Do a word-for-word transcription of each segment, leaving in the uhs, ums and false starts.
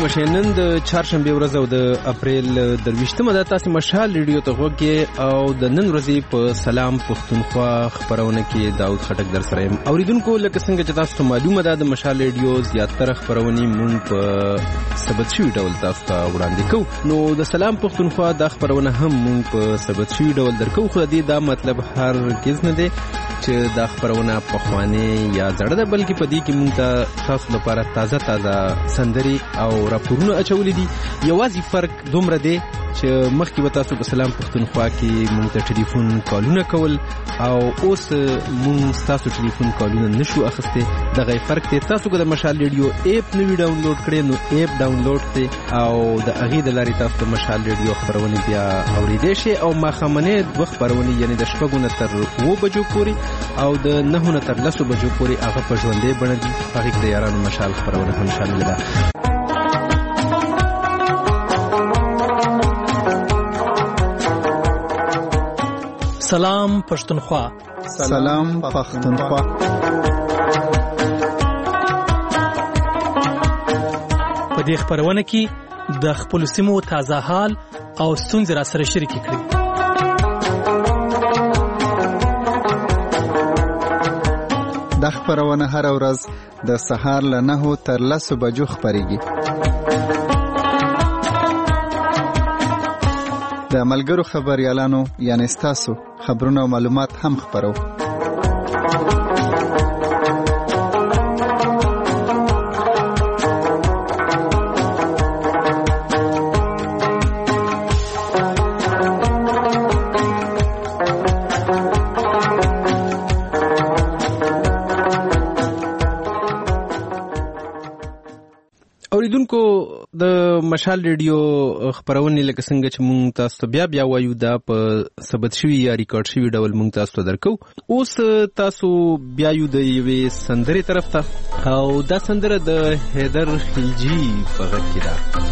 مشه نن د چهارشنبه ورځ او د اپریل د ویشتمه د تاسو مشال ریډیو ته وګورئ او د نن ورځې په سلام پښتونخوا خبرونه کې داود خټک در سره یم. اوریدونکو لکه څنګه چې تاسو ته معلومه ده د مشال ریډیو زیاتره خبرونه مونږ په ثبت شوی ډول تاسو ته وړاندې کوو. نو د سلام پښتونخوا د خبرونه هم مونږ په ثبت شوی ډول درکو، خو دې دا مطلب هرگز نه دی چې دا خبرونه په خوانه یا زړه ده، بلکې په دې کې مونږ ته تاسو لپاره تازه تازه سندري او راپورونه اچولې دي. یوازې فرق دومره دی چې مخکې به تاسو په سلام پښتونخوا کې مونږ ته ټلیفون کالونه کول او اوس مونږ تاسو ټلیفون کالونه نشو اخسته. دغه فرق دی. تاسو که د مشال ریډیو اپ نوی ډاونلوډ کړئ نو اپ ډاونلوډ کړئ او د هغې د لارې تاسو د مشال ریډیو خبرونه بیا اورېدی شئ او ماښامنۍ دوه خبرونې یعنې د شپږو نه تر اوو بجو پورې او د نهو نه تر لسو بجو پورې هغه په ژوندۍ بڼه دي. هغې کې د یارانو مشال خبرونه هم شامله ده. سلام پښتونخوا. سلام پښتونخوا. په دې خبرونه کې د خپل سیمو تازه حال او ستونزې را سره شریک کړئ. د خبرونه هر ورځ د سهار له نهو تر لسو بجو خبريږي. د ملګرو خبريالانو یعنی ستاسو خبرونه او معلومات هم خبرو. اوریدونکو د مشال ریډیو خبرونه لکه څنګه چې مونږ تاسو ته بیا بیا وایو دا په ثبت شوی یا ریکارډ شوی ډول مونږ تاسو ته درکو. اوس تاسو بیا یو د یوې سندرې طرف ته او دا سندره د حیدر خلجی په غږ کې ده.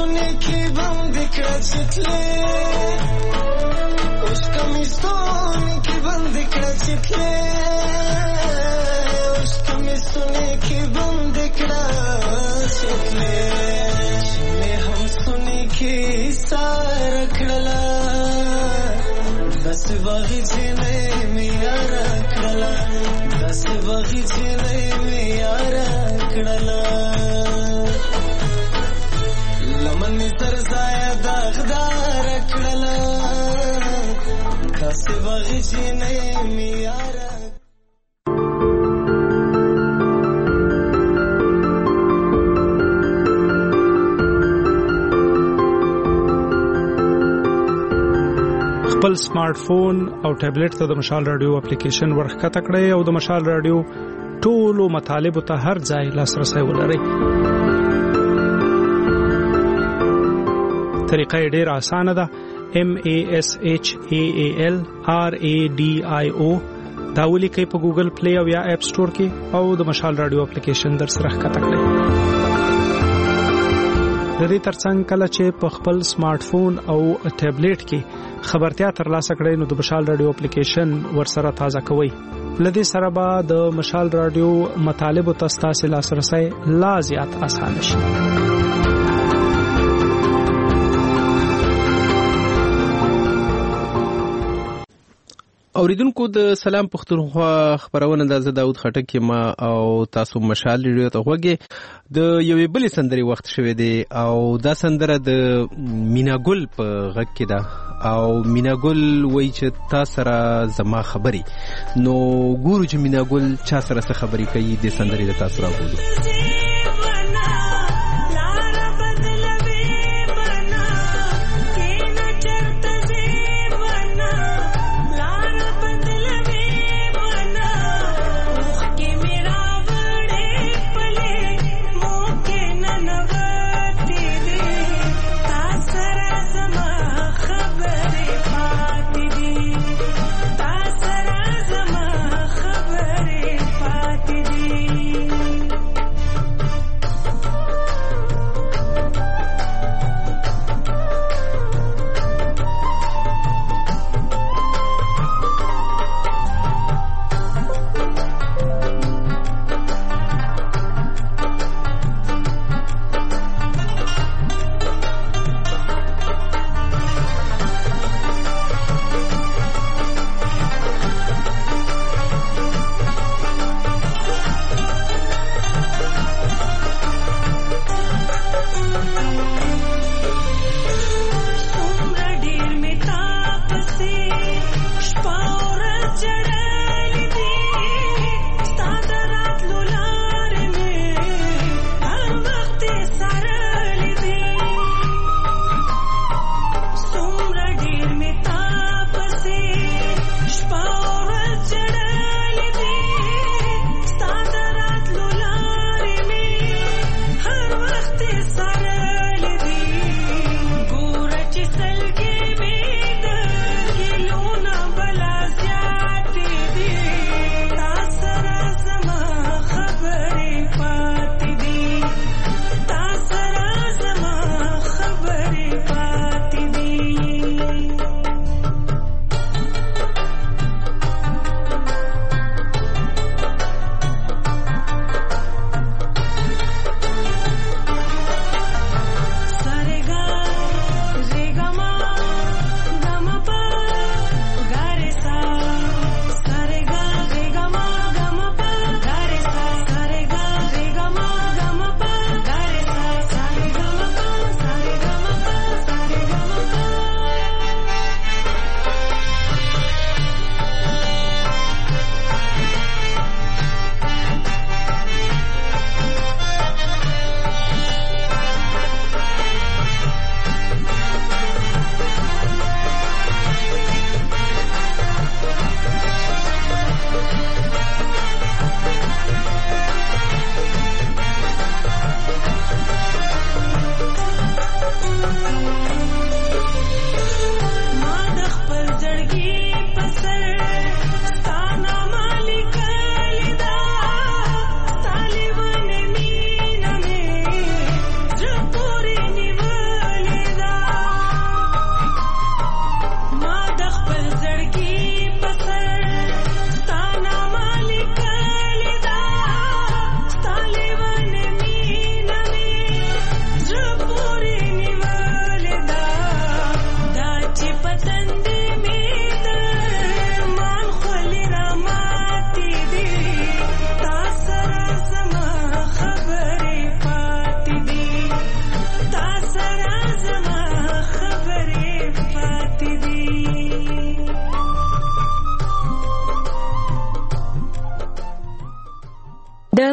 کمیستونی کی بند کړه چتلې اوس کمیستونی کی بند کړه چتلې اوس کمیستونی کی بند کړه چتلې مې هم سونی کی سار کړلا دس وغی جنې مې یار کړلا دس وغی جنې مې یار کړلا لمن تر ځای داغدار کړلا دس وغی جنې مې یار خپل سمارټ فون او ټابلیټ ته د مشال رادیو اپلیکیشن ورخکته کړئ او د مشال رادیو ټولو مطالبو ته هر ځای لاسرسي ولرئ. طریقه یې ډېره اسانه ده. M A S H A A L R A D I O دا ولیکئ په ګوګل پلی او یا اپ سٹور کې او د مشال رادیو اپلیکیشن در سره ښکته کړئ. د دې ترڅنګ کله چې په خپل سمارټ فون او ټابلیټ کې خبرتیا ترلاسه کړئ نو د مشال رادیو اپلیکیشن ورسره تازه کوئ. لدې سره به د مشال رادیو مطالبو ته ستاسو لاسرسي لا زیات اسانه شي. اوریدونکو د سلام پښتونخوا خبرونه د داود خټک ما او تاسو مشال ریډیو ته وګورئ. د یوې بلې سندرې وخت شوه دی او دا سندره د میناګل په غږ کې ده او میناګل وایي چې تاسو سره زما خبري نو ګورو چې میناګل چا سره څه خبري کوي د سندرې د تاسو راغلو.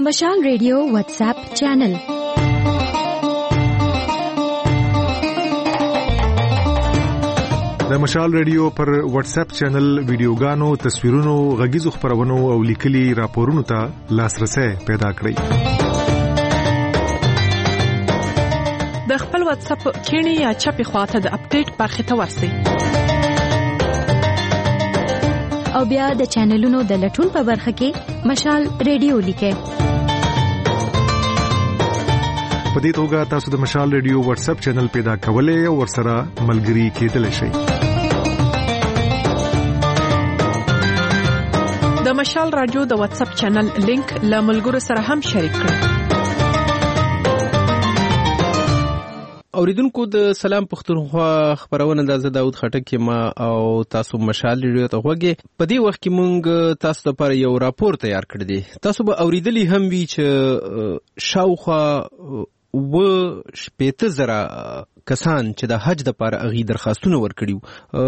مشال ریډیو واتس اپ چینل. د مشال ریډیو پر واتس اپ چینل ویډیوګانو، تصویرونو، غږیزو خبرونو او لیکلي راپورونو ته لاسرسي پیدا کړئ. د خپل واتس اپ کینی یا چپی خواته د اپډیټ برخه ته ورسئ. او بیا د چینلونو د لټون په برخه کې مشال ریډیو لیکئ. په دې توګه تاسو د مشال ریډیو واتس اپ چینل پیدا کولای او ورسره ملګري کېدلی شئ. د مشال رادیو د واتس اپ چینل لینک له ملګرو سره هم شریک کړئ. اوریدونکو د سلام پښتونخوا خبرونه د داود خټک ما او تاسو مشال ریډیو ته وګورئ. په دې وخت کې مونږ تاسو لپاره یو راپور تیار کړی دی. تاسو به اوریدلی هم وی چې شاوخوا و شپېته زره کسان چې د حج د لپاره اغي درخواستونه ورکړیو،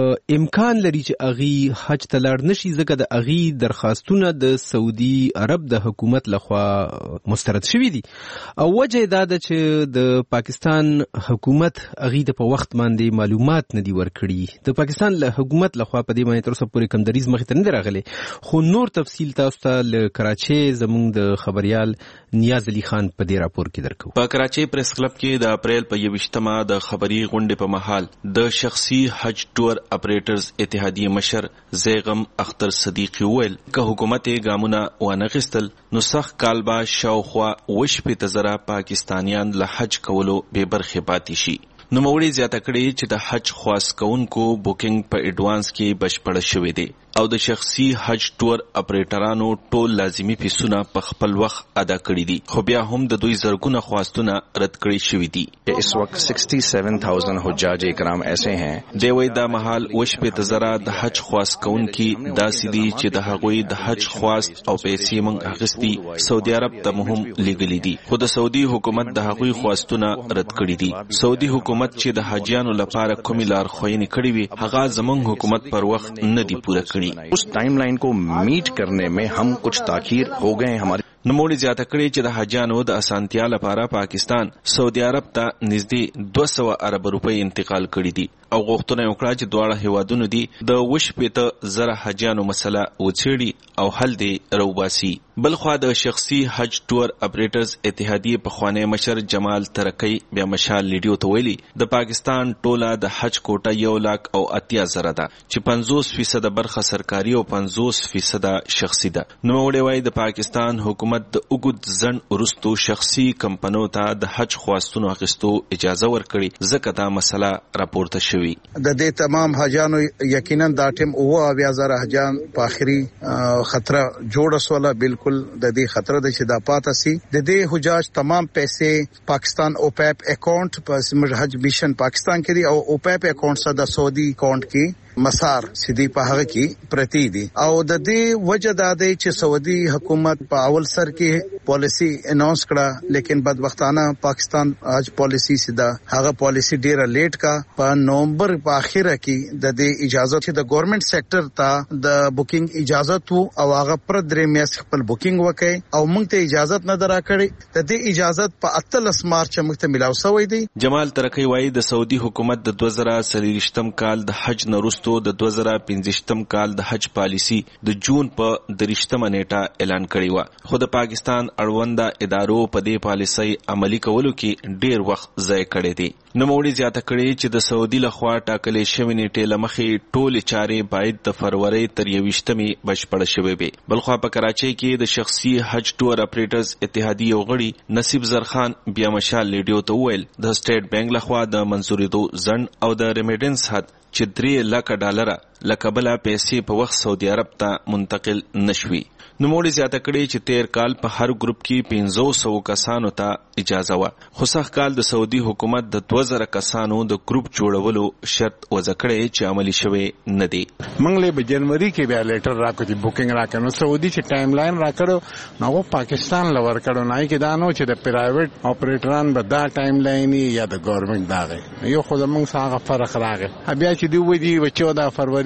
امکان لري چې اغي حج ته لاړ نشي ځکه د اغي درخواستونه د سعودي عرب د حکومت لخوا مسترد شوي دي. او وجه دا ده چې د پاکستان حکومت اغي ته په وخت باندې معلومات نه دي ورکړي. د پاکستان له حکومت لخوا په دې باندې تر اوسه پورې کوم دریز مخې ته نه راغلي، خو نور تفصیل تاسو ته له کراچۍ زموږ د خبريال نیاز علي خان په دې راپور کې درکو. په کراچۍ پریس کلب کې د اپریل په یوویشتمه د خبري غونډې په مهال د شخصي حج ټور اپریټرز اتحادیه مشر زیغم اختر صدیقی ویل که حکومت ګامونه وانغستل نو سخت کالبا شاوخوا وشپې تزره پاکستانیان له حج کولو به برخه پاتې شي. نو موړي زیاته کړي چې د حج خواص کوونکو بوکینګ په ایڈوانس کې بشپړ شوې دي او د شخصي حج ټور اپریټرانو ټول لازمی فیسونه په خپل وخت ادا کړی دي، خو بیا هم د دوی زرګونه خواستونه رد کړی شوې دي. اس وخت سکسٹی سیون تھاؤزینڈ حجاج کرام ایسے ہیں دی وای دا محل وشپې تزره د حج خواص کوونکي داسې دي چې د هغوی د حج خواست او پیسې مونږ اخیستي سعودي عرب ته مهم لګلې دي، خو د سعودي حکومت د هغوی خواستونه رد کړی دي. سعودي حکومت چې د حاجیانو لپاره کومې لارښوونې کړې وي هغه زمونږ حکومت پر وخت نه دی پوره کړی. اس ٹائم لائن کو میٹ کرنے میں ہم کچھ تاخیر ہو گئے ہیں. ہمارے نوموړي زیاته کړي چې د حاجیانو د اسانتیا لپاره پاکستان سعودي عرب ته نږدې دوه سوه ارب روپۍ انتقال کړي دي او غوښتنه وکړه چې دواړه هیوادونو دي د وشپېته زره حاجیانو مسله وڅېړي او حل دی روباسي. بلخوا د شخصي حج ټور اپریټرز اتحادیه پخوانی مشر جمال ترکی بیا مشال لیډیو ته ویلي د پاکستان ټوله د حج کوټه یو لاک او اتیا زره ده چې پنځوس فیصد برخه سرکاري او پنځوس فیصد شخصي ده. نوموړي وایي د پاکستان حکومت د اوږد ځنډ وروستو شخصي کمپنیو ته د حج خواستونو اخیستو اجازه ورکړي ځکه دا مسله راپورته شوې. د دې تمام حاجانو یقینا دا ټیم او اویا زره حاجان په اخري خطر جوړ سواله بالکل د دې خطر د چې دا پاتې سي. د دې حجاج تمام پیسې پاکستان او پیپ اکاؤنٹ په حج میشن پاکستان کې دي او او پیپ اکاؤنٹ سره د سعودي اکاؤنٹ کې مسار سیدی په هغه کې پرتی دي او د دې وجه دا دی چې سعودي حکومت په اول سر کې پالیسی اناونس کړه لیکن بدبختانه پاکستان اج پالیسی سیدا هغه پالیسی ډیره لیټ کا په نومبر په اخره کې د دې اجازه چې د ګورنمنت سېکټر ته د بوکینګ اجازه وو او هغه پر درې میاشتې خپل بوکینګ وکړي او موږ ته اجازه نه دراکړي. د دې اجازه په اتلس مارچ موږ ته ملاو شوې دي. جمال ترکی وایي د سعودي حکومت د دوه زره څلوېښتم کال د حج نورستو د دوه زره پنځویشتم کال د حج پالیسی د جون په دریشتمه نیټه اعلان کړی و، خو د پاکستان اړونده ادارو په دې پالیسۍ عملي کولو کې ډیر وخت ضایع کړی دی. نوموړي زیاته کړي چې د سعودي لخوا ټاکلې شوې نیټې له مخې ټولې چارې باید د فروری تر یوویشتمې بشپړه شوې وي. بلخوا په کراچۍ کې د شخصي حج ټور اپریټرز اتحادیې غړي نصیب زرخان بیا مشال لیډیو ته وویل د سټیټ بانک لخوا د منظورېدو ځنډ او د ریمیډنس حد چې درې لکه ډالره له کبله پیسې په وخت سعودي عرب ته منتقل نشوي. نوموړي زیاته کړي چې تیر کال په هر ګروپ کې پنځه سوه کسانو ته اجازه و، خو سخت کال د سعودي حکومت د دوه زره کسانو د ګروپ جوړولو شرط وضع کړی چې عملي شوی نه دی. موږ له جنوري کې بیا لیټر راکړو چې بوکینګ راکړو نو سعودي چې ټایم لاین راکړو نو پاکستان لور کړو نه کې دا نو چې د پرایویټ اپریټران به دا ټایم لاین یا د ګورنمنت دا غي یو خو موږ څنګه فرق راغی. بیا چې دی وې دی چودہ فروری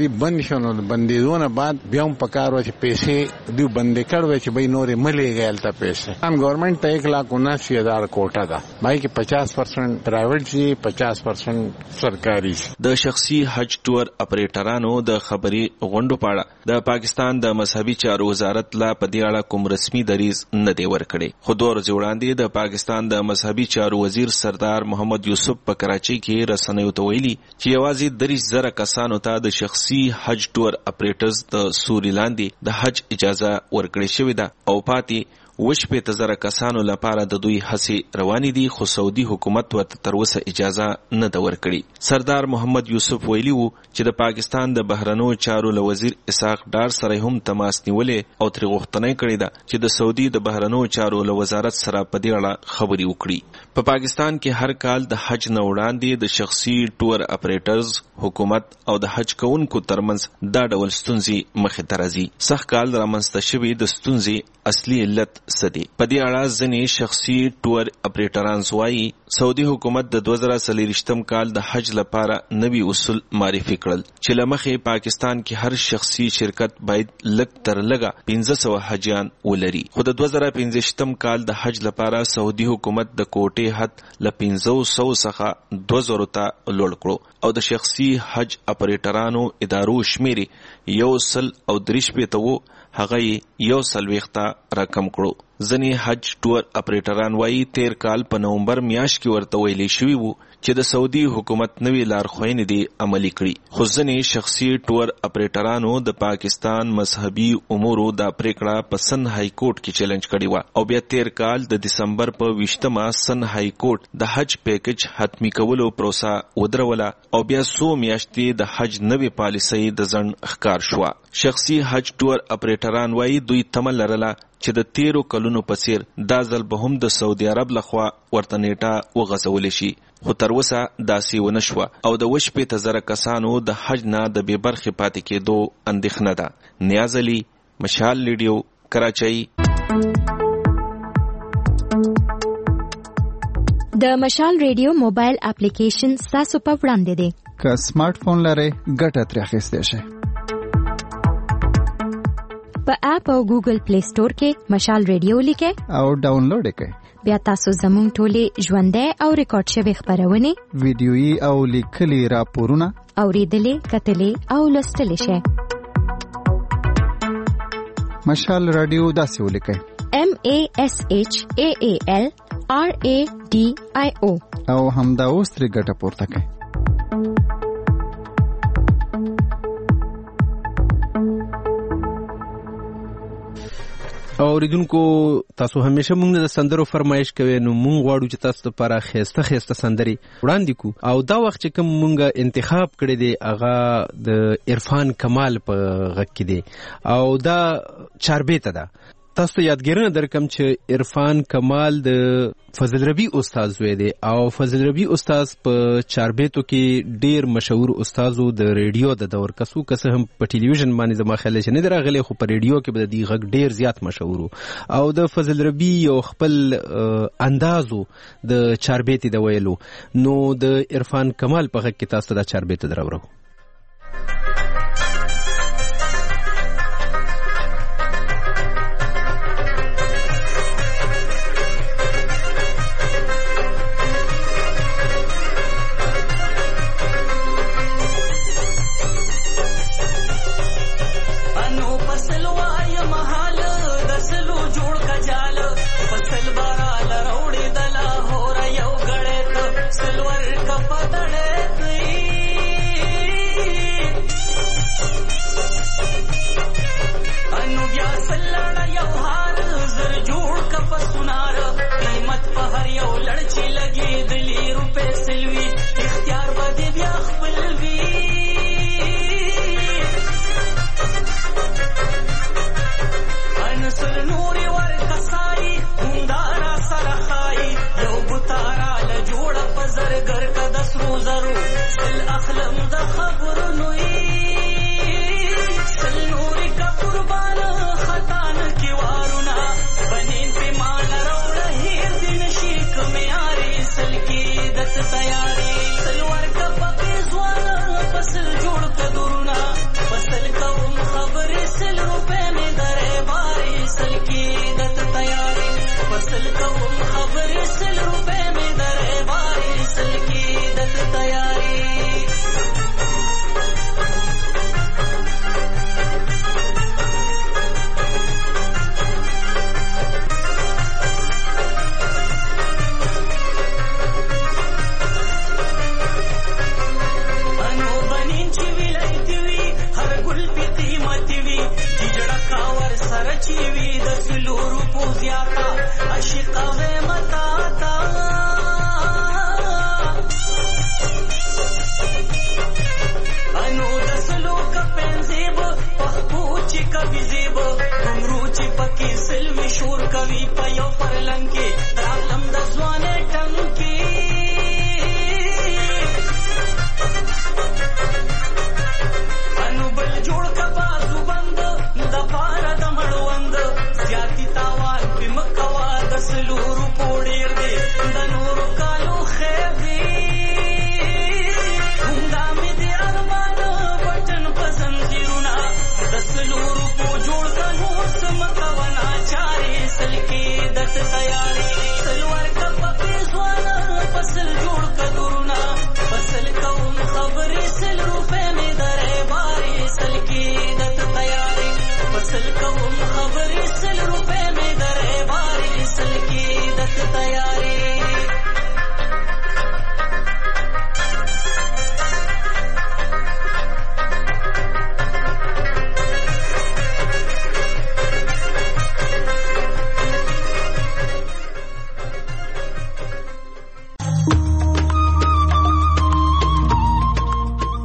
دی بند شونه بندیدونه بعد بیا هم پکارو چې پیسې دی بندې کړو چې به نورې ملي غیلته پیسې هم گورنمنٹ ته ایک لاکھ اناسی ہزار کوټه ده بای کې پچاس پرسنٹ پرایویټ شي پچاس پرسنٹ سرکاري شي. د شخصي حج ټور اپریټرانو د خبري غونډو پاړه د پاکستان د مذهبي چارو وزارت لا په دې اړه کوم رسمي دریز نه دی ورکړي. خو دوه ورځې وړاندې د پاکستان د مذهبي چارو وزیر سردار محمد یوسف په کراچۍ کې رسنیو ته ویلي چې یوازې دریش زره کسانو ته د شخصي حج ټور اپریټرز د سوري لاندې د حج اجازه ورکړې شوې ده او پاتې وش په تزره کسانو لپاره د دوی هڅې روانې دي خو سعودي حکومت ورته تر اوسه اجازه نه ده ورکړې. سردار محمد یوسف ویلي وو چې د پاکستان د بهرنیو چارو له وزیر اسحاق ډار سره هم تماس نیولې او ترې غوښتنه کړې ده چې د سعودي د بهرنیو چارو له وزارت سره په دې اړه خبرې وکړي. په پاکستان کې هر کال د حج نه وړاندې د شخصي ټور اپریټرز حکومت او د حج کوونکو ترمنځ دا ډول ستونزې مخې ته راځي. سخت کال رامنځته شوي د ستونزې اصلي علت سدي. په دې اړه ځینې شخصي ټور اپریټران وایي سعودي حکومت د دوه زره څلوېښتم کال د حج لپاره نوي اصول معرفي کړل چې له مخې پاکستان کې هر شخصي شرکت باید لږ تر لږه پنځه سوه حجیان ولري. خو د دوه زره پنځویشتم کال د حج لپاره سعودي حکومت د کوټې حد له پنځه سوو څخه دوه زرو ته لوړ کړو او د شخصي حج اپریټرانو ادارو شمیرې یو سل او درې شپېته وو هغه یو څلوېښت راکم کړو. ځینې حج ټور اپریټران وایي تیر کال په نومبر میاشت کې ورته ویلي شوي وو چې د سعودي حکومت نوي لارښوونې دي عملي کړي. خو ځینې شخصي ټور اپریټرانو د پاکستان مذهبي امورو دا پریکړه په سن های کورټ کې چیلنج کړې وه او بیا تیر کال د دسمبر په ویشتمه سن های کورټ د حج پیکج حتمی کولو پروسه ودروله او بیا څو میاشتې د حج نوې پالیسۍ د ځنډ ښکار شوه. شخصي حج ټور اپریټران وایي دوی تمه لرله چې د تیرو کلونو په څیر دا ځل به هم د سعودي عرب لخوا ورته نیټه وغځولی شي خو تر اوسه داسې ونه شوه او د اووه شپېته زره کسانو د حج نه د بې برخې پاتې کېدو اندېښنه ده. نیاز علي، مشال ریډیو، کراچۍ. د مشال ریډیو موبایل اپلیکیشن ستاسو په وړاندې دی. که سمارټ فون لرئ ګټه ترې اخیستی شئ. په اپ او ګوګل پلی سٹور کې مشال ریډیو لیکئ او ډاونلوډ یې بیا تاسو زموږ ټولې ژوندۍ او ریکارډ شوې خبرونه ویډیويي او لیکلي راپورونه اوریدلې کتلې او لوستلې شئ. مشال رادیو داسې ولیکئ M A S H A A L R A D I O او همدا اوس ترې ګټه پورته کړئ. اوریدونکو تاسو همیشه موږ د سندرو فرمایش کوي نو موږ غواړو چې تاسو لپاره خسته خسته سندري وړاندې کو او دا وخت چې کوم موږ انتخاب کړی دی هغه د عرفان کمال په غږ کې دی او دا چاربیته ده. تاسو یادګیرنه درکم چې عرفان کمال د فضل ربی استاد وې دی او فضل ربی استاد په چاربیتو کې ډیر مشهور استادو د ریډیو د دور کسو کس هم په ټلویزیون باندې زما خیال چې نه درغلي خو په ریډیو کې به د غږ ډیر زیات مشهور او د فضل ربی یو خپل اندازو د چاربیت د ویلو نو د عرفان کمال په غږ کې تاسو د چاربیت درورو.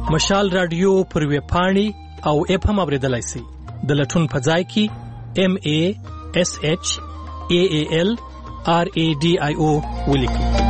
مشال رادیو پر ویب پاڼې او اپ هم اوریدلای شئ. د لټون په ځای کې ام ای اس ایچ ای ای ال آر ای ډي آی او ولیکئ.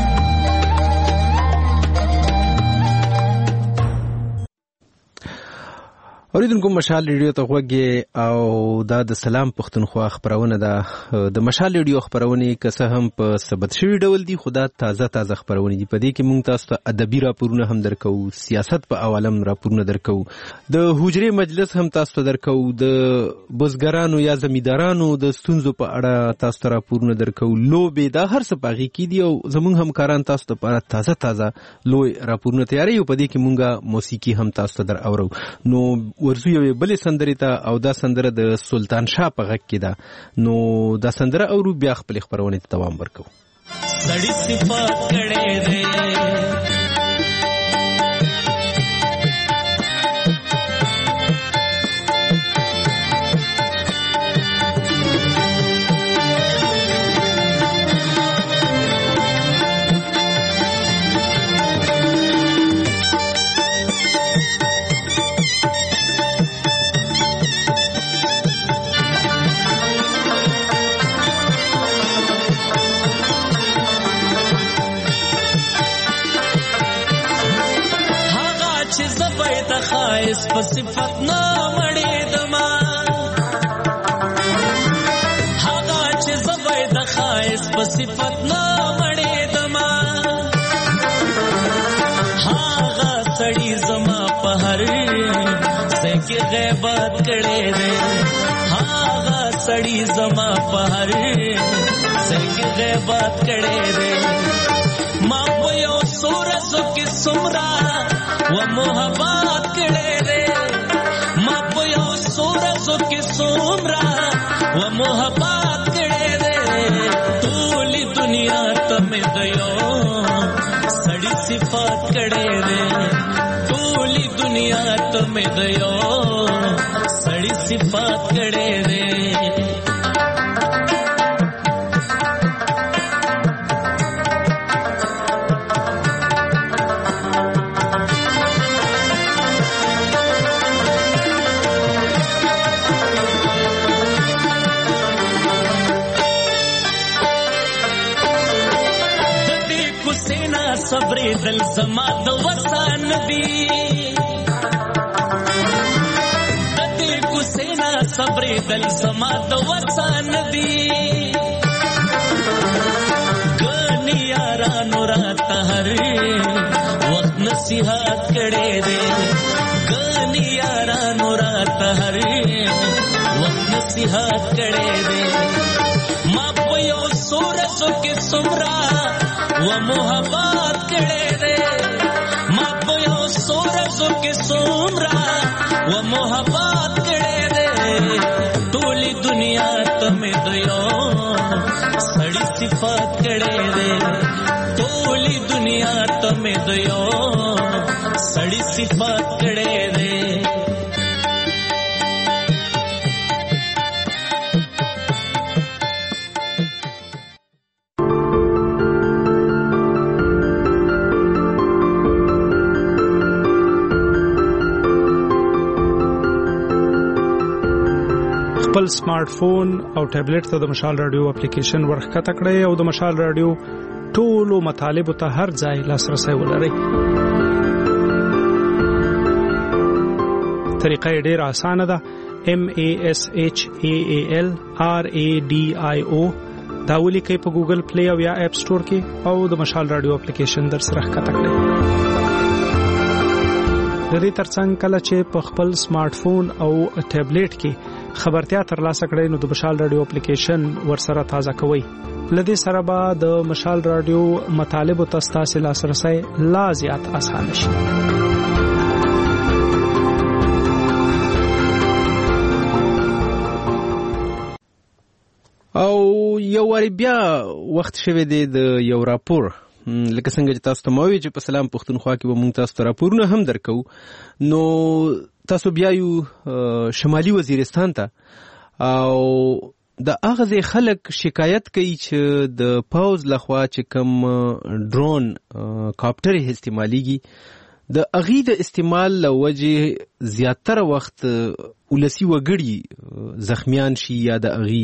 اوریدونکو مشال ریډیو ته غوږی او دا د سلام پښتونخوا خبرونه ده. د مشال ریډیو خبرونه که څه هم په ثبت شوی ډول دي خو دا تازه تازه خبرونه دي. په دې کې موږ تاسو ته ادبي راپورونه هم درکو, سیاست په عوالم راپورونه درکو, د حجرې مجلس هم تاسو ته درکو, د بزګرانو یا زمیندارانو د ستونزو په اړه تاسو ته راپورونه درکو, لوبې دا هر څه پاغي کې دي او زموږ همکاران تاسو ته لپاره تازه تازه لوی راپورونه تیاری او په دې کې موږ موسیقي هم تاسو ته در اورو. نو ورزو یو بلې سندرې ته او دا سندره د سلطان شاه په غږ کې ده. نو دا سندره اورو بیا خپل خبرونه ته دوام ورکو. سړی صفات کړي دې خایس په صفت نه مړې دما هغه چې زبې د خایس په صفت نه مړې دما هغه سړی زما په هر څه کې غیبت کړې ده هغه سړی زما په هر څه کې غیبت کړې ده ما په یو سورز کې سمرا و محبت کړې ده ما په یو سورزو کې سومرا و محبت کړې ده ټولې دنیا ته مې دیو سړی صفات کړې ده ټولې دنیا ته مې دیو سړی صفات کړې ده. صبر دل زما د وسان دی دته کو سینا صبر دل زما د وسان دی غنی یارانو رات هر وخت نصیحت کړي دے غنی یارانو رات هر وخت نصیحت کړي دے ما په یو سورزو کې سمرا و محبت کړي دے ما په یو سورزو کې سومرا و محبت کړي دے ټولې دنیا ته مې دیو سړی صفات کړي دے ټولې دنیا ته مې دیو سړی صفات کړي دے. خپل سمارټ فون او ټابلیټ ته د مشال رادیو اپلیکیشن ورخکته کړئ او د مشال رادیو ټولو مطالبه ته هر ځای لاسرسي ولرئ. طریقه ډیره اسانه ده. M A S H A A L R A D I O دا ولیکئ په ګوګل پلی او یا اپ سٹور کې او د مشال رادیو اپلیکیشن در سره ښکته کړئ. د دې ترڅنګ کله چې په خپل سمارټ فون او ټابلیټ کې خبرتیا ترلاسه کړئ نو د مشال رادیو اپلیکیشن ورسره تازه کوئ. لدې سره به د مشال رادیو مطالبه تاسو لاسرسي لا زیات آسان شي. او یو واری بیا وخت شوه دی د یو راپور لکه څنګه چې تاسو ته مو وی چې په سلام پښتونخوا کې به موږ تاسو ته راپورونه هم درکو. نو تاسو بیا یو شمالي وزیرستان ته او د هغه خلک شکایت کوي چې د پاوز لخوا چې کوم ډرون کاپټر استعماليږي د اغي د استعمال لوجه زیاتره وخت ولسی وګړي زخمیان شي یا د اغي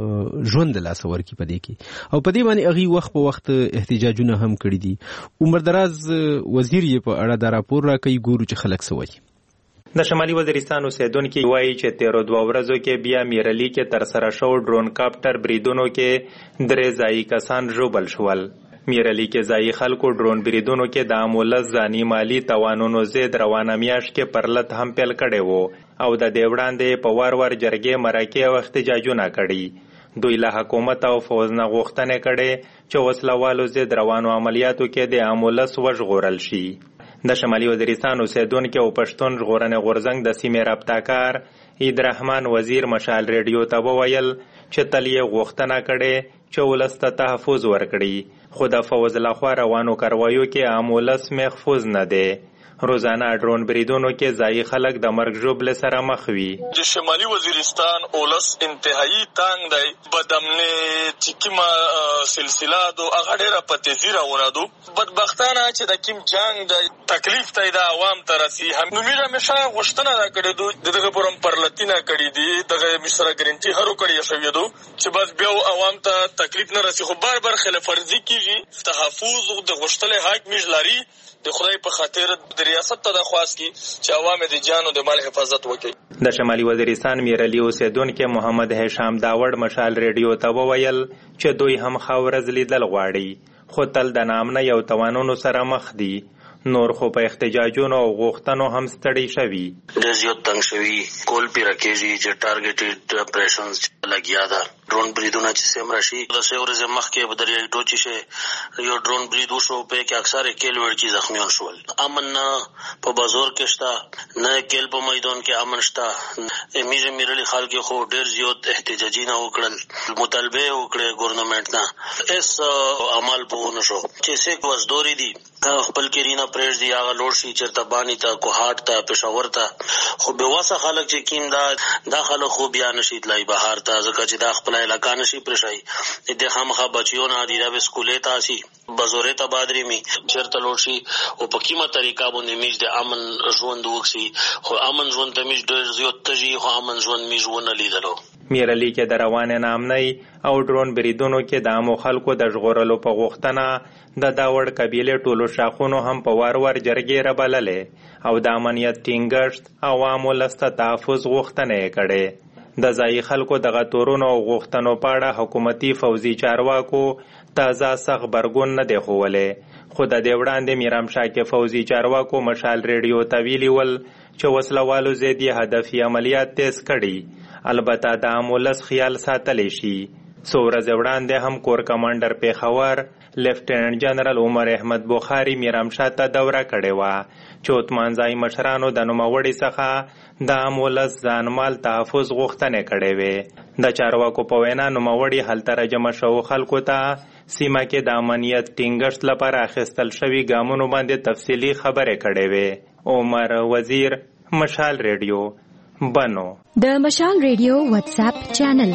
ژوند لاس ورکی پدې کې او پدې باندې اغي وخت په وخت احتجاجونه هم کړی دي. عمر دراز وزیر یې په اړه د راپور راکړي ګورو چې خلک سوي. د شمالي وزیرستان اوسیدونکو وایي چې تیرو دوه ورځو کې بیا میرلی کې تر سره شو ډرون کاپټر بریدونو کې درې ځایي کسان ژوبل شول. میرلی کې ځایي خلکو ډرون بریدونو کې د امولس ځاني مالی توانونو زید روانه میاشت کې پرلط هم پیل کړي وو او د دې وړاندې په وار وار جرګې مرکې او احتجاجونه کړي. دوی له حکومت او فوز نه غوښتنه کړي چې وسلوالو زید روانو عملیاتو کې د امولس وژغورل شي. د شمالي وزیرستان اوسیدونکو او پښتون ژغورنې غورځنګ د سیمې رابطه‌کار عیدرحمان وزیر مشال ریډیو ته وویل چې تل یې غوښتنه کړې چې ولس ته تحفظ ورکړي، خو د فوز لخوا روانو کاروایو کې عام ولس محفوظ نه دی. روزانه ډرون بریدونو کې ځایي خلک د مرګ ژوبل سره مخ وي. د شمالي وزیرستان اولس انتهایی تنگ دی، بدامنه چې کیما سلسله دو هغه ډېره په تیزی راونه دو. بدبختانه چې د کیم جنگ د تکلیف ته د عوام ته رسي. هم نو میره مشه غوښتنه را کړې دو دغه پرم پرلتینه کړې دي، دغه مشره ګرنټي هرو کړی شوی دو چې بس بیا عوام ته تکلیف نه رسي. خو بار بار خلاف ورزي کیږي، تحفظ د غوښتل حق میج لري. د خدای په خاطر د ریاست ته د خواست کی چې عوام د جانو د مال حفاظت وکړي. د شمالي وزیرستان میرلی اوسیدونکو محمد هشام داوړ مشال ریډیو ته وویل چې دوی هم خاورز لیدل غواړي، خو تل د نامنه یو توانونو سره مخ دي. نور خو په احتجاجونو او غوښتنو هم ستړي شوي. ډېر زیات تنګ شوي، کول پې راکېږي چې ټارګېټډ اپریشنز لګیا ده. ډرون بریدونه چې سیم راشي د څو ورځې مخکې به درې ټوچې شي یو ډرون برید وشو په کې اکثر کیل ورکی زخمیان شول. امن نه په بازار کې شته، نه کیل په میدان کې امن شته. میږه میرلی خلک خو ډېر زیات احتجاجونه وکړل، مطالبه وکړه ګورنمنت نه، اس عمل په ونشو چې څه وزدوري دي خپل کېرینا پرېږ دی هغه لوړ شي چېرته باني ته کوهاټ ته پېښور ته. خو بېوسه خلک چې کیم دا دا خلک خو بیا نشي تللی بهر ته، ځکه چې دا خپله علاقه نشي پرېښی. د خامخا بچیونه دي دا به سکولې ته سي بازورې ته بادرې مي چېرته لوړ شي او په کومه طریقه باندې میج د امن ژوند وکړي. خو امن ژوند ته میج ډېر زیات تږي، خو امن ژوند میج ونه لیدلو. میرلی کې د روانې نامنۍ او ډرون بریدونو کې د عامو خلکو د ژغورلو په غوښتنه د داوړ قبیلې ټولو شاخونو هم په وار وار جرګې رابللې او د امنیت ټینګښت عوامو ولس ته تحفظ غوښتنه یې کړې. د ځایي خلکو دغه تورونو او غوښتنو په اړه حکومتي فوزي چارواکو تازه سخت غبرګون نه دی ښوولی، خو د دې وړاندې میرامشاه کې فوزي چارواکو مشال ریډیو ته ویلي ول چې وسلوالو ضد یې هدفي عملیات تیز کړي، البته د عام ولس خیال ساتلی شي. څو ورځې وړاندې هم کور کمانډر پیښور لیفټیننټ جنرال عمر احمد بخاري میرامشاه ته دوره کړې وه چې عثمانزای مشرانو د نوموړي څخه د عام ولس ځانمال تحفظ غوښتنې کړې وې. د چارواکو په وینا نوموړي هلته راجمع شوو خلکو ته سیمه کې د امنیت ټینګښت لپاره اخیستل شوي ګامونو باندې تفصیلي خبرې کړې وې. عمر وزیر، مشال ریډیو، بنو. د مشال ریډیو واتس اپ چینل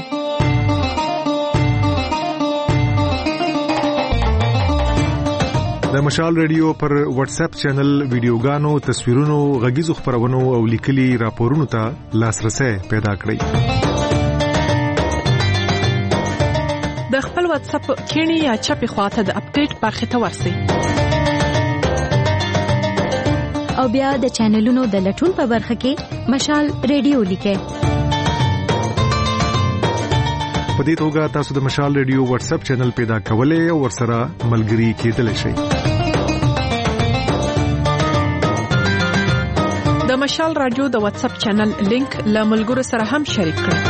د مشال ریډیو پر واتس اپ چینل ویډیوګانو، تصویرونو، غږیزو خبرونو او لیکلي راپورونو ته لاسرسي پیدا کړئ. د خپل واتس اپ کینی یا چپی خواته د اپډیټ برخه ته ورسئ او بیا د چینلونو د لټون په برخه کې مشال ریډیو لیکئ. په دې توګه تاسو د مشال ریډیو واتس اپ چینل پیدا کولای او ورسره ملګري کېدلی شئ. د مشال رادیو د واتس اپ چینل لینک له ملګرو سره هم شریک کړئ.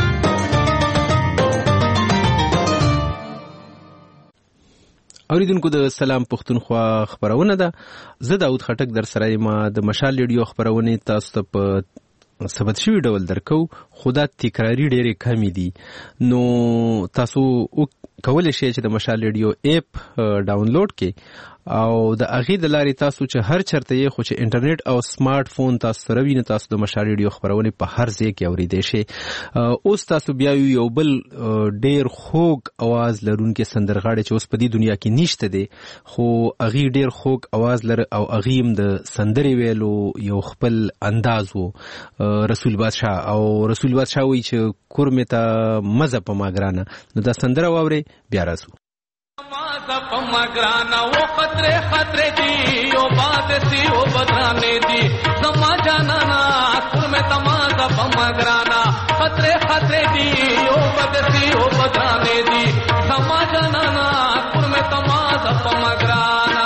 اوریدونکو د سلام پښتونخوا خبرونه ده. زه داود خټک در سره یم. د مشال ریډیو خبرونه تاسو ته په ثبت شوی ډول درکو، خو دا تکراری ډېرې کمې دي. نو تاسو کولی شئ چې د مشال ریډیو اپ ډاونلوډ کړئ او د اغه د لارې تاسو چې هر چرته یې خو چې انټرنیټ او سمارټ فون تاسو سره وینئ تاسو د مشال ریډیو خبرونه په هر ځای کې اوریدئ شئ. اوس تاسو بیا یو بل ډیر خوږ आवाज لرونکي سندرغاړي چې اوس په دې دنیا کې نشته دي خو اغه ډیر خوږ आवाज لري او اغه د سندري ویلو یو خپل انداز وو رسول بادشاہ او رسول بادشاہ وی چې کورمه ته مزه په ماګرانه نو دا سندره واوري بیا راځو. مازه په ماګرانه و خطر خطر دی او باد سی او بدرانه دی زما جانانا کورمه ته مازه په ماګرانه خطر خطر دی او باد سی او بدرانه دی زما جانانا کورمه ته مازه په ماګرانه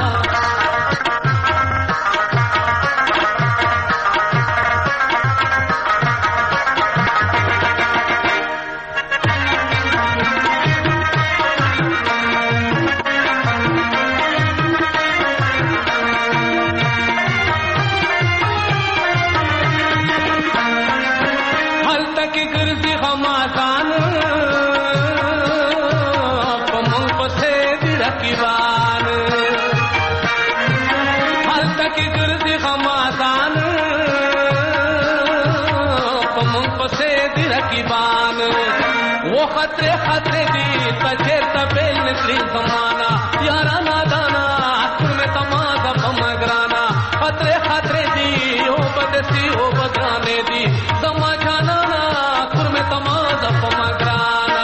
خطرے خطرے دی تجھے تبیل نکلی زمانہ یارا نادانا تمہیں تمازہ پمگرانا خطرے خطرے دی او بدسی او بدرانے دی زما جانانا تمہیں تمازہ پمگرانا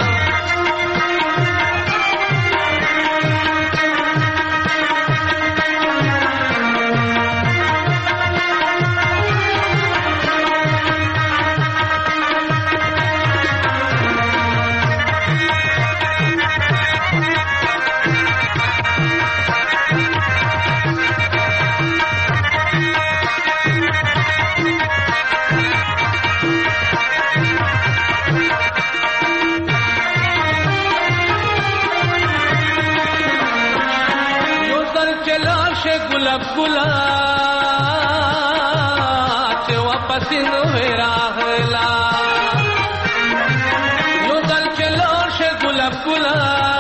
گلاب گلا چه واپس نوے راغلا یو دل چلور شه گلاب گلا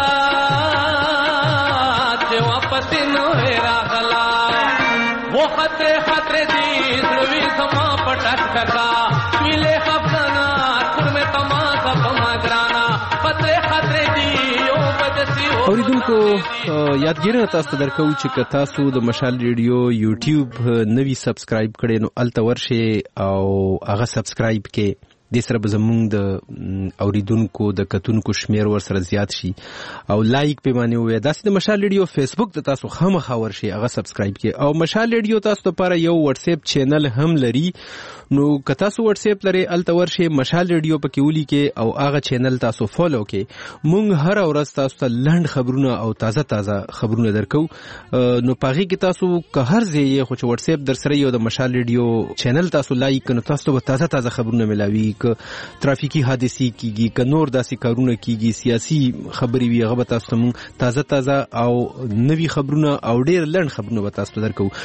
چه واپس نوے راغلا وہ خطرے خطرے دی دروی سما پٹک کتا ویلے خفنا کور میں تماشا بمگرانا خطرے خطرے دی او بدسی او اوریدونکو یادګیرنه تاسو درکو چې تاسو د مشال ریډیو یوټیوب نوی سبسکرایب کړئ نو الته ورشه او هغه سبسکرایب کې د سره به زمونږ د اوریدونکو د کتونکو شمیر ور سره زیات شي او لایک په معنی وي داسې د مشال ریډیو فیسبوک ته تاسو خامخا ورشي هغه سبسکرایب کې او مشال ریډیو تاسو لپاره یو واتس اپ چینل هم لري نو که تاسو واتس اپ لري الته ورشي مشال ریډیو په کې ولي کې او هغه چینل تاسو فالو کې مونږ هر ورځ تاسو ته لند خبرونه او تازه تازه خبرونه درکو نو پاغي کې تاسو که هر ځای خو چې واتس اپ در سره یو د مشال ریډیو چینل تاسو لایک کنه تاسو به تازه تازه خبرونه ملاوي ک ترافیکی حادثې کیږي ک نور داسې کارونه کیږي سیاسي خبري وي هغه تاسو ته تازه تازه او نوي خبرونه او ډیر لند خبرونه به تاسو ته درکو.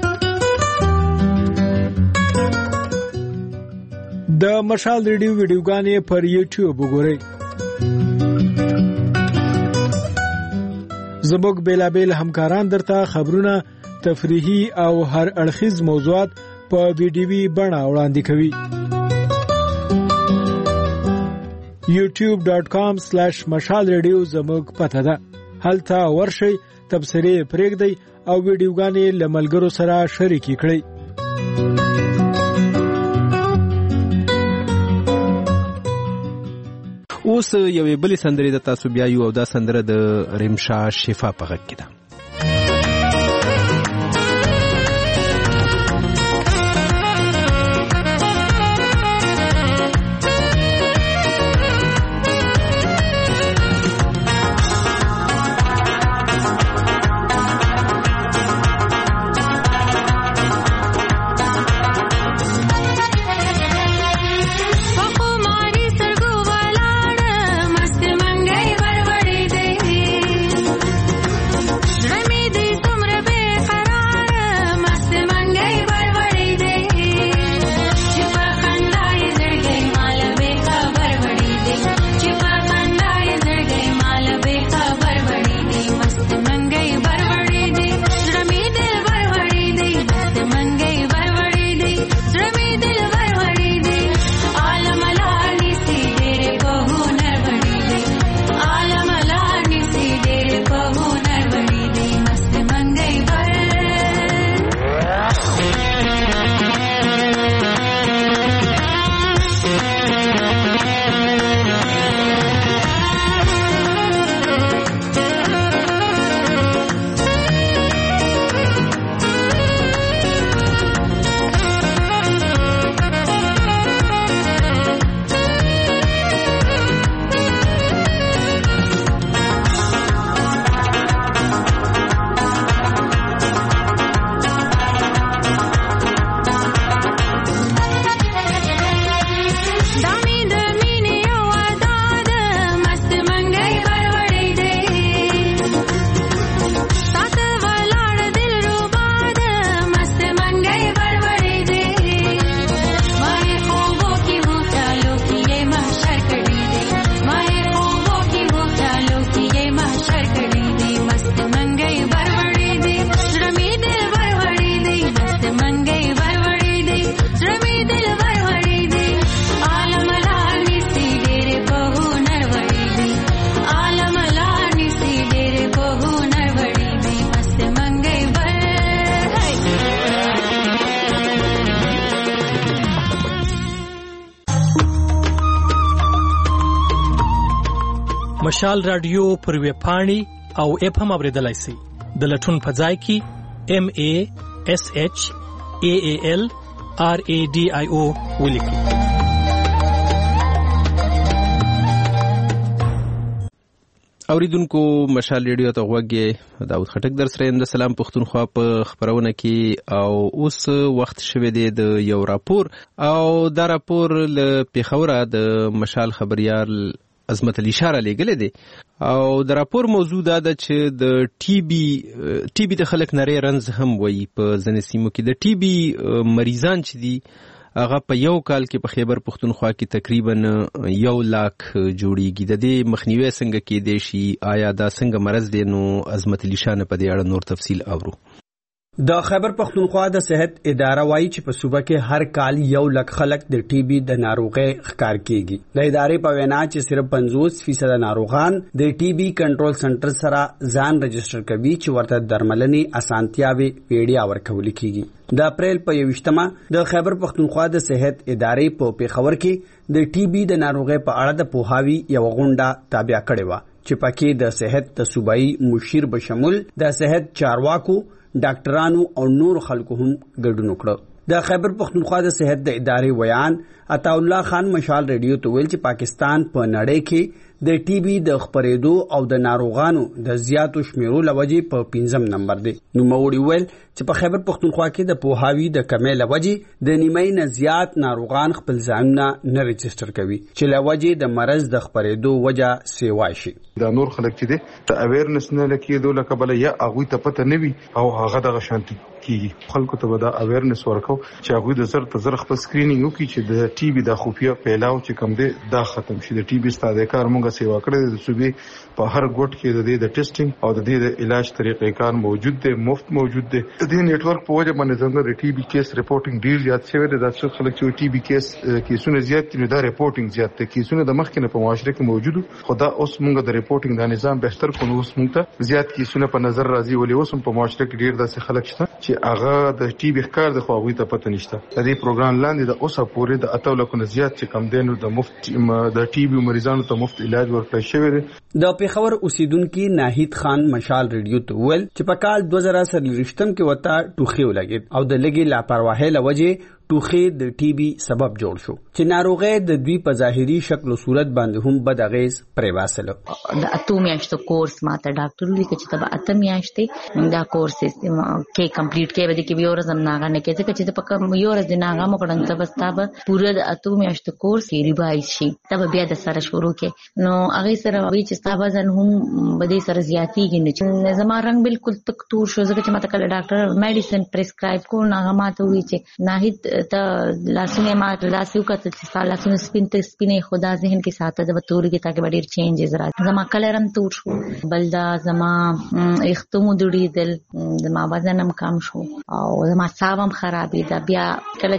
د مشال ریډیو ویډیوګانې پر یوټیوب وګورئ. زموږ بیلابیل همکاران درته خبرونه تفریحي او هر اړخیز موضوعات په ویډیوي بڼه وړاندې کوي. یوټیوب ډاٹ کام سلیش مشال ریډیو زموږ پته ده. هلته ورشئ تبصرې پرېږدئ او ویډیوګانې له ملګرو سره شریکې کړئ. اوس یوې بلې سندرې د تاسو بیا یو او دا سندره د ریمشا شفا په غږ کې ده. مشال رادیو پر ویب پاڼې او اپ هم اوریدلای شئ. د لټون په ځای کې ام ای اس ایچ ای ای ال آر ای ډي آی او ولیکئ. اوریدونکو مشال ریډیو ته غوږی داود خټک در سره د سلام پښتونخوا په خبرونه کې او اوس وخت شوه دی د یو راپور او دا راپور له پیښوره د مشال خبريال عظمت علي اشاره لګلې دي او د راپور موضوع دا ده چې د ټي بي ټي بي د خلک نری رنز هم وایي په ځینې سیمو کې د ټي بي مریضان چې دي هغه په یو کال کې په خیبر پښتونخوا کې تقریبا یو لاک جوړیږي. د دې مخنیوي څنګه کېدای شي؟ آیا دا څنګه مرض دی؟ نو عظمت علي شانه په دې اړه نور تفصیل اورو. د خیبر پختونخوا د صحت اداره وایي چې په صوبه کې هر کال یو لک خلک د ټي بي د ناروغۍ ښکار کیږي. د ادارې په وینا چې صرف پنځوس فیصد ناروغان د ټي بي کنټرول سنټر سره ځان رجسټر کوي چې ورته درملنې اسانتیاوي ویډیا ورکول کیږي. د اپریل په یوویشتمه د خیبر پختونخوا د صحت ادارې په پیښور کې د ټي بي د ناروغۍ په اړه د پوهاوی یو غونډه تابع کړې و چې پکې د صحت د صوبایي مشیر بشمول د صحت چارواکو، ډاکټرانو او نور خلکو هم ګډون وکړ. د خیبر پختونخوا د صحت د ادارې ویان عطا الله خان مشال ریډیو ته ویل چې پاکستان په نړۍ کې د ټي بي د خپرېدو او د ناروغانو د زیاتو شمیرو لوجې په پنځم نمبر دی. نو موړي ویل چې په خیبر پختونخوا کې د پوهاوی د کمې لوجې د نیمې نه زیات ناروغان خپل ځانونه نه رجسټر کوي چې لوجې د مرض د خپرېدو وجه سیوا شي. دا نور خلک چې دي د اویرنس نه لکېدو لکه بل یا هغه ته پته نه وي او هغه دغه شانتي کیږي. خلکو ته به دا اویرنس ورکو چې هغه د زر ته زر خپل سکرینینګ وکړي چې د ټي بي د خفیه پیلاو چې کم دی دا ختم شي. د ټي بي ستاسو کار مونږه سیوا کړې د صوبې په هر ګوټ کې د دې د ټیسټینګ او د دې د علاج طریقې کار موجود دی، مفت موجود دی. د دې نیټ ورک په وجه باندې څنګه د ټي بي کیس ریپورټینګ ډیر زیات شوی دی. دا څه خلک چې ټي بي کیس کیسونه زیات دي دا ریپورټینګ زیات دی. کیسونه د مخکې نه په معاشره کې موجود خو دا اوس مونږ د ریپورټینګ د نظام بهتر کړو. اوس مونږ ته زیات کیسونه په نظر راځي ولې اوس په معاشره کې ډیر داسې خلک شته چې هغه د ټي بي ښکار د خواږي ته پته نشته. د دې پروګرام لاندې د اوسه پورې د اتو لکه زیات چې کم دینو د مفت د ټي بي مریضانو ته مفت علاج ورکړل شوی دی. د پیښور اوسیدونکو ناهید خان مشال ریډیو ته ویل چې په کال دوه زره سرلښتم کې وتا ټوخي ولګید او د لګي لاپرواهي لوجه ټوخي د ټي بي سبب جوړ شو چې ناروغي د دوی په ظاهري شکل او صورت باندې هم بد اغیز پرې واسله. د اته میاشتو کورس ماته ډاکټر لیکي چې تبه اته میاشتې دا کورس کې کمپلیټ کې ودی کې به ورځم ناغه نه کې چې د پکه یو ورځ ناغه مکړن ته بستابه پوره د اته میاشتو کورس کې ریوایز شي تبه بیا د سره شروع کې نو هغه سره وی چې تاسو ځن هم بده سره زیاتیږي نه چې زما رنگ بالکل تک تور شو ځکه چې ماته کله ډاکټر میډیسن پرسکرایب کو ناغه ماته وی چې ناهید ته لاسونه ما لاسیو کته چې لاسونه سپین ته سپینې خدا ذهن کې ساته د توري کې تاکي ډېر چینجز راځي. زما کلرم تور شو بلدا زما اختمو دوړي دل زما وزنم کم شو او زما ساوم خرابې دا بیا کله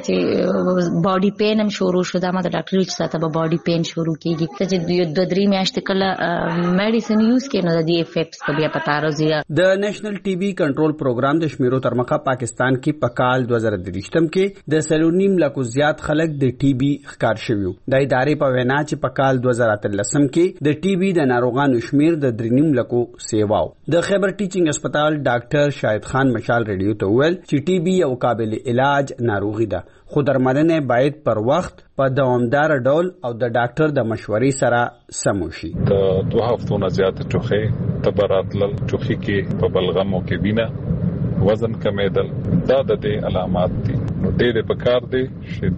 چې باډي پین هم شروع شو دا ما د ډاکټر چې ساته به باډي پین شروع کیږي چې د درې میاشتې کله میډیسن یوز کړي نو د دې افیکټس بیا پتا راځي. د نېشنل ټي بي کنټرول پروګرام د شمیرو تر مخه پاکستان کې په کال دوه زره درې کې د سلونیم لکو زیات خلک د ټي بي ښکار شوی. د ادارې په وینا چې په کال دوه زره اتلسم کې د ټي بي د ناروغانو شمیر د درنیم لکو سیواو. د خیبر ټیچینګ هسپتال ډاکټر شاهد خان مشال ریډیو ته ویل چې ټي بي یو قابل علاج ناروغي ده خو درملنه باید پر وخت په دوامدار ډول او د ډاکټر د مشورې سره سم وشي. د دوه هفتو نه زیات ټوخي تبراتل ټوخي کې په بلغمو کې وینه وزن کمیدل دا د دې علامات دي. نو ډېر په کار دی چې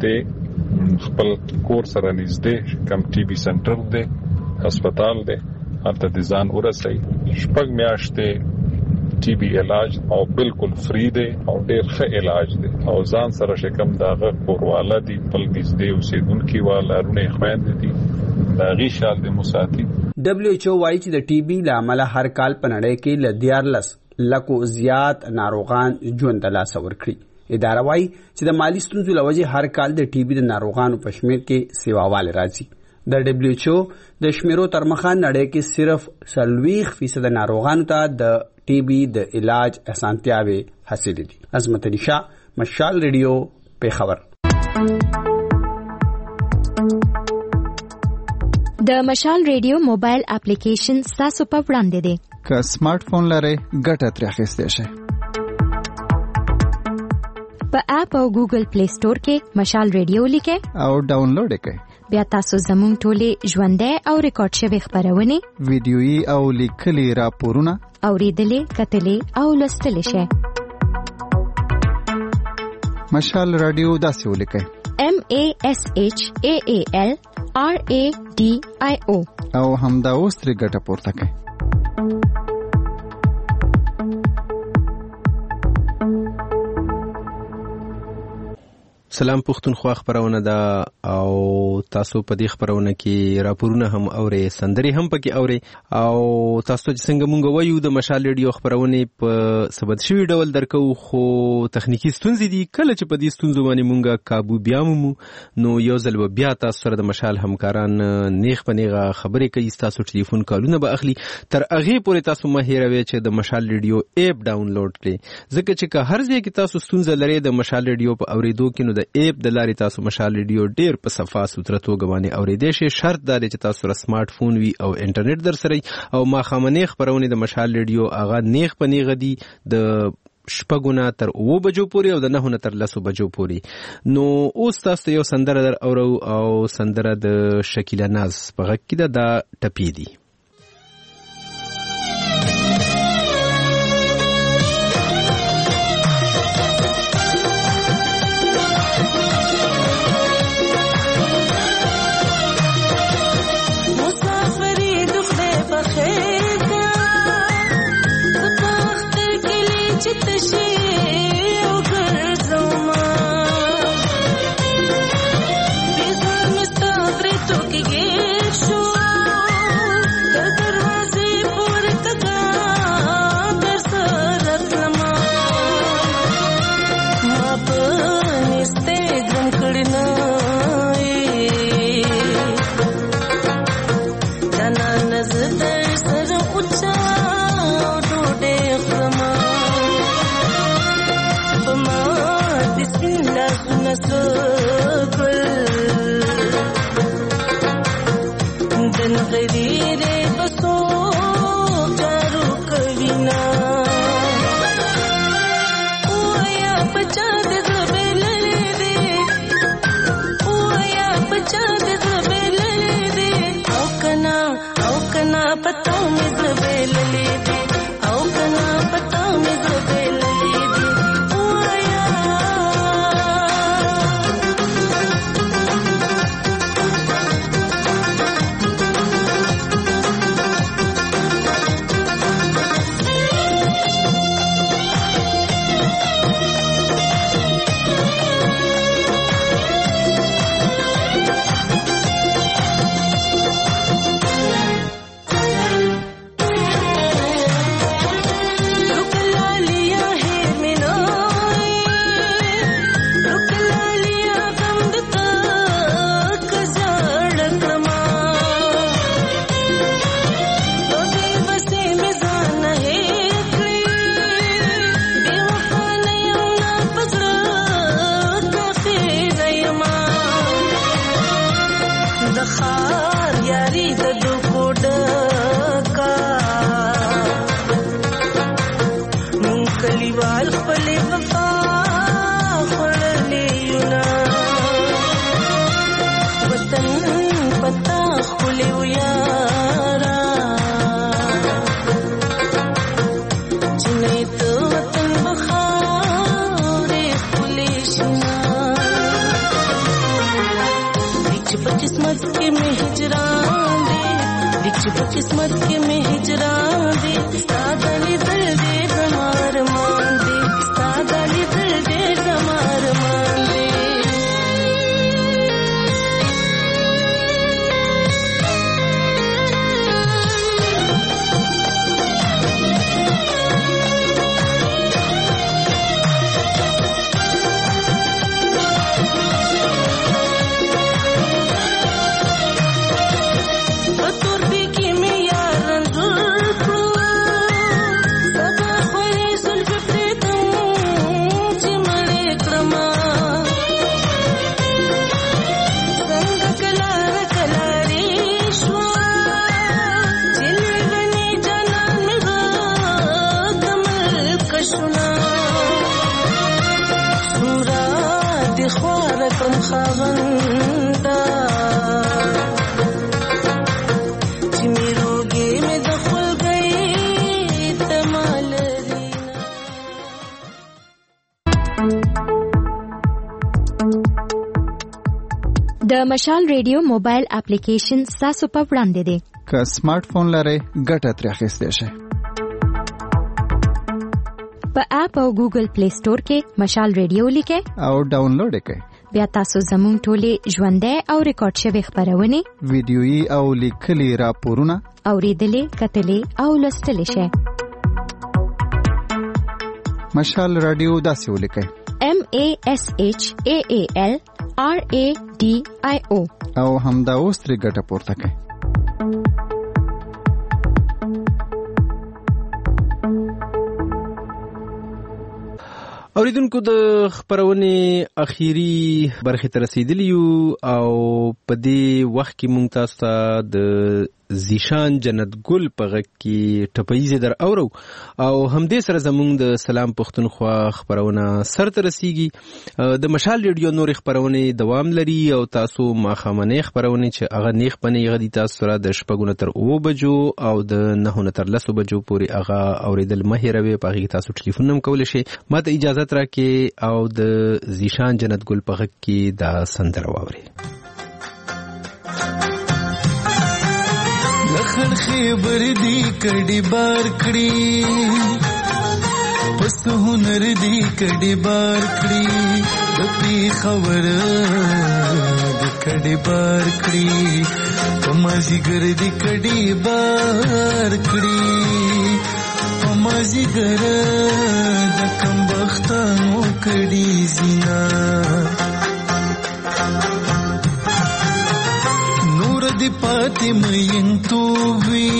دې خپل کور سره نږدې کم ټي بي سنټر دی هسپتال دی هلته د ځان ورسئ. شپږ میاشتې ټي بي علاج او بالکل فری دی او ډېر ښه علاج دی او ځان سره شکم داغه کورواله دي بل نږدې اوسیدونکي والا رونه خويندې دي دا غي شال د مساتی. دبليو ایچ او وايي چې د ټي بي لامل هر کال په نړۍ کې لديارلس لکو زیات ناروغان ژوند ته لاس ورکړي. اداره وايي چې د مالی ستونزو لوجه هر کال د ټي بي د ناروغانو په شمیر کې سیواوال راځي. د دبليو ایچ او د شمیرو تر مخه نړۍ کې صرف سلويخ فیصد ناروغانو ته د ټي بي د علاج اسانتیاوي حاصل دي. عظمت علي شاه مشال ریډیو پیښور. د مشال ریډیو موبایل اپلیکیشن تاسو په وړاندې دی. که سمارټ فون لرئ ګټه ترې اخیستی شئ. په اپ او ګوګل پلی سٹور کې مشال ریډیو لیکئ او ډاونلوډ یې کړئ. بیا تاسو زموږ ټولې ژوندۍ او ریکارډ شوي خپرونې، ویډیويي او لیکلي راپورونه اورېدلې، کتلې او لوستلی شئ. مشال رادیو داسې ولیکئ: M A S H A A L R A D I O او همدا اوس ترې ګټه پورته کړئ. سلام پښتونخوا خبرونه ده او تاسو په دې خبرونه کې راپورونه هم اوري، سندري هم پکې اوري او تاسو چې څنګه مونږ وایو د مشال ریډیو خبرونه په ثبت شوی ډول درکو، خو تخنیکی ستونزې دي. کله چې په دې ستونزو باندې مونږ काबू بیا مو نو یو ځل بیا تاسو سره د مشال همکاران نیغ په نیغه خبرې کوي، تاسو ټلیفون کالونه به اخلي. تر هغه پورې تاسو مه هیروئ چې د مشال ریډیو اپ ډاونلوډ کړئ، ځکه چې که هر ځای کې تاسو ستونزه لرئ د مشال ریډیو په اوریدو کې نو د اپ د لارې تاسو مشال ریډیو ډیر په صفه سوتره توګه باندې اوریدئ شئ. شرط دا دی چې تاسو سره سمارټ فون وي او انټرنیټ در سره او ماښامنۍ خبرونه د مشال ریډیو هغه نیغ په نیغه دي د شپږو نه تر اوو بجو پورې او د نهو نه تر لسو بجو پورې. نو اوس تاسو یو سندره در اورو او سندره د شکیله ناز په غږ کې ده، دا ټپې دي. किस्मत के में हिजरान दे सादली दिल दे जमार मान दे सादली दिल दे जमार मान दे बतूर भी की में यार دی خوار کم خاوندا چې می روګي می د خپل گئی تمال د مشال ریډیو موبایل اپلیکیشن تاسو په وړاندې دی که سمارټ فون لرئ ګټه ترې اخیستی شئ په اپ او ګوګل پلی سٹور کې مشال ریډیو لیکئ او ډاونلوډ یې کړئ بیا تاسو زموږ ټولې ژوندۍ او ریکارډ شوي خپرونې ویډیويي او لیکلي راپورونه اورېدلې کتلې او لوستلی شئ مشال رادیو داسې ولیکئ M A S H A A L R A D I O او همدا اوس ترې ګټه پورته کړئ اوریدونکو د خبرونې اخیری برخه ته رسیدلی یو او په دې وخت کې مونږ تاسو ته د زیشان جنت ګل په غږ کې ټپیزې در اورو او همدې سره زمونږ د سلام پښتونخوا خبرونه سر ته رسیږي د مشال ریډیو نور خبرونه دوام لري او تاسو ماخامنه خبرونه چې هغه نیخ پنه غدي تاسو سره د شپږونه تر او بجو او د نهونه تر لسو بجو پورې هغه اوریدل مهیروي په هغه تاسو ټلیفون هم کولای شئ ماته اجازه ترکه او د زیشان جنت ګل په غږ کې دا سندره واوري لخن خیبر دی کډی بار کړی پس هنر دی کډی بار کړی د پی خبر د کډی بار کړی پمازی ګر دی کډی بار کړی پمازی ګر د کم بختانو کډی زینا دی پاتې مین تووي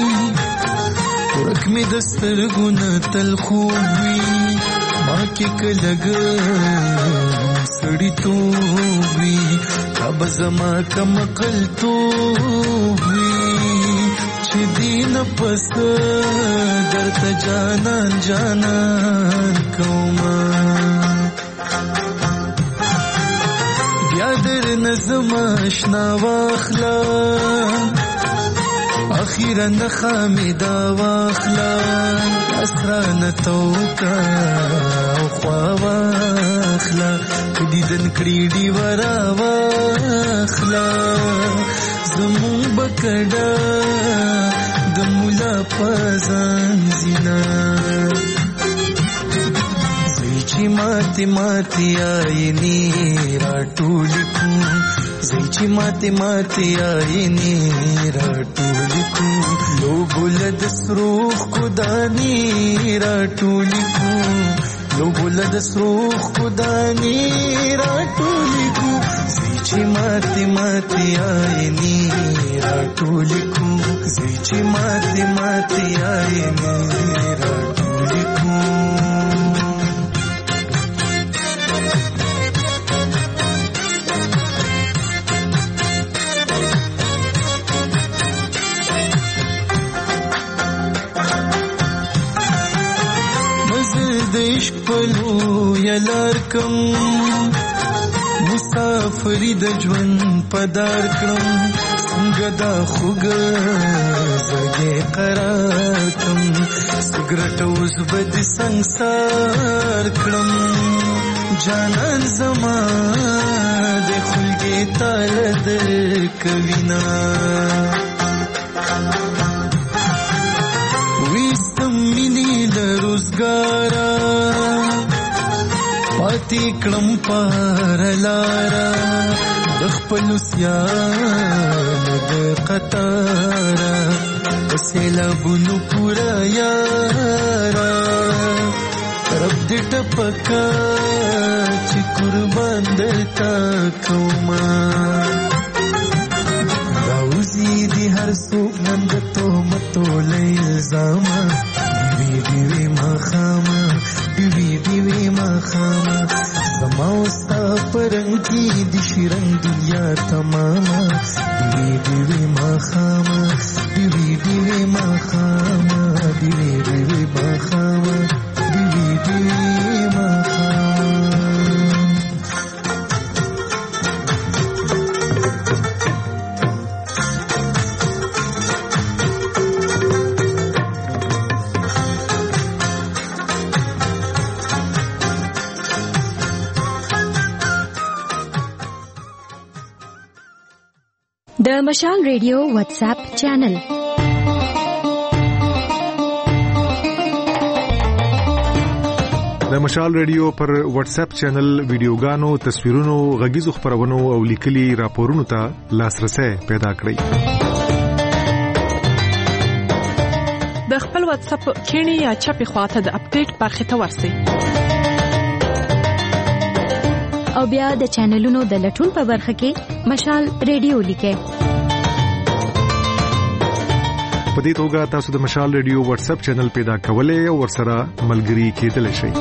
ورک می دستر ګنا تل خووي ما کې کلګ سړی تووي اب زما کم قل تووي چې دین پس درته جانان جانان کوما یادر نظم اشنا واخلا اخیرا نخامیدا واخلا اسران توکا او خوا واخلا دیدن کړي دی ورا واخلا زمون بکډا د مولا پزان زینا زیچی ماتی ماتی آئینی را ټولیکو زیچی ماتی ماتی آئینی را ټولیکو لو بلد سروخ کدانی را ټولیکو لو بلد سروخ کدانی را ټولیکو زیچی ماتی ماتی آئینی را ټولیکو زیچی ماتی ماتی آئینی را ټولیکو دشک پلو یلار کم مسافری د ژوند پدار کړم څنګه دا خوګ زګې قرار کم سګرټ اوس بد سنگسار کړم جانان زما د خلګې تال د کوینا وستم مینی د روزګارا پاتې کړم پار لارا د خپل سیال د قطارا سیلابونو پورا یارا رب دې ټپکا چې قربان دلتا کوما راوزی دی هر څوک نن د تهمتو له الزاما دیوی دیوی ما خاما دیوی دیوی ما خاما زما وستا پرنګ کی د شیرنګ دنیا تماما دیوی دیوی ما خاما دیوی دیوی ما خاما دیوی دیوی ما خاما دیوی دیوی ما خاما د مشال ریډیو واتس اپ چینل د مشال ریډیو پر واتس اپ چینل ویډیوګانو، تصویرونو، غږیزو خبرونو او لیکلي راپورونو ته لاسرسي پیدا کړئ. د خپل واتس اپ کینی یا چپی خواته د اپډیټ برخه ته ورسئ او بیا د چینلونو د لټون په برخه کې مشال ریډیو لیکئ. په دې توګه تاسو د مشال ریډیو واتس اپ چینل پیدا کولای او ورسره ملګري کېدلی شئ.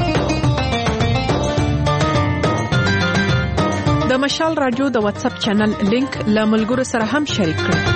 د مشال رادیو د واتس اپ چینل لینک له ملګرو سره هم شریک کړئ.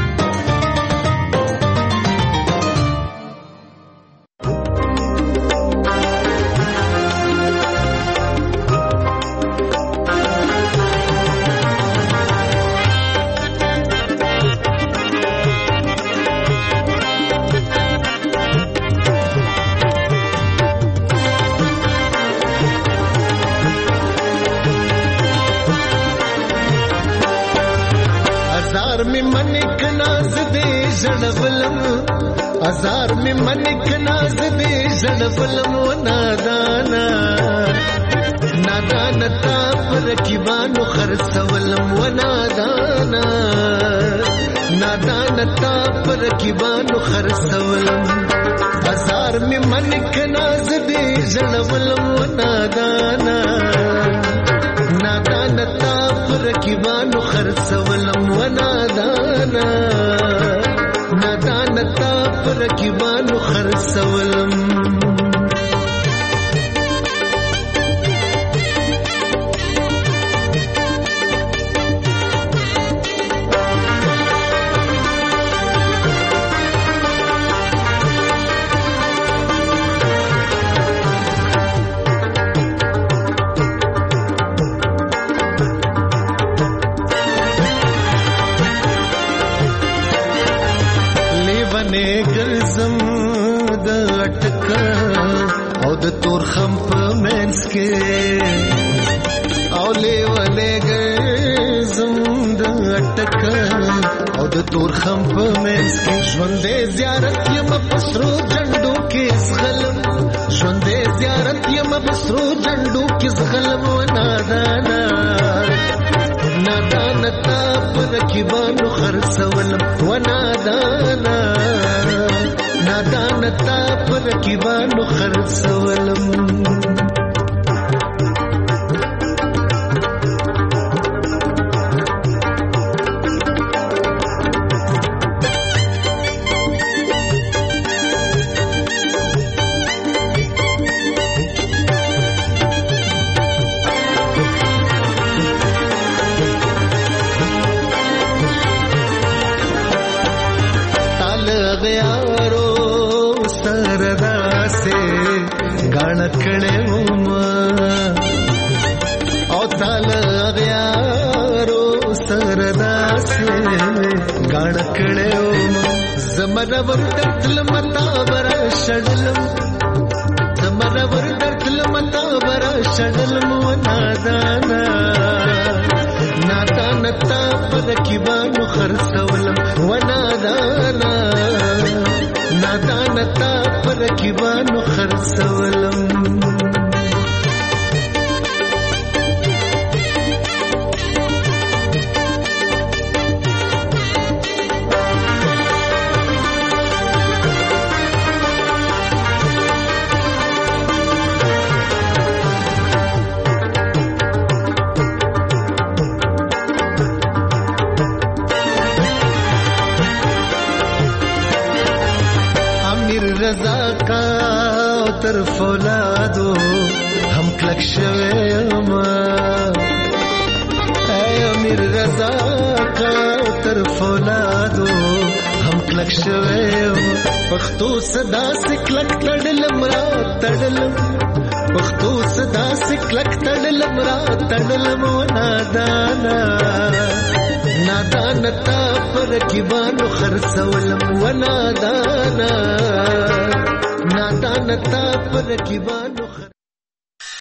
हजार में मन नाज दे जड़बलम वो नादाना नादानता पर किबानो खरसवलम वो नादाना नादानता पर किबानो खरसवलम हजार में मन नाज दे जड़बलम वो नादाना नादानता पर किबानो खरसवलम वो नादाना नादानता पर किबानो खरसवलम. तोर खंप मेंस के औले वाले गए जमद अटक और तोर खंप मेंस के ژوندې زیارت یم پسرو جندو کې زغلم ژوندې زیارت یم پسرو جندو کې زغلم و نادانا نادانتا پر کیبانو خرڅولم و نادانا نادانتا پر کیبانو خرڅولم. کړه وما او تعالی غیارو سردا سے غاڼ کړه وما زمره ورتل متا بر شډلم زمره ورتل متا بر شډلم ونادانا نادانتا پر کیبانو خرڅولم ونادانا نادانتا پر کیبانو خرڅولم. رضا کا تر فولادو هم کلک شویم اے امیر رضا کا تر فولادو هم کلک شویم پختو صدا سکلک تړلم را تړلم پختو صدا سکلک تړلم را تړلم نادانا نادانتا پر کیبانو خرڅولم ونادانا نادانتا پر کیبانو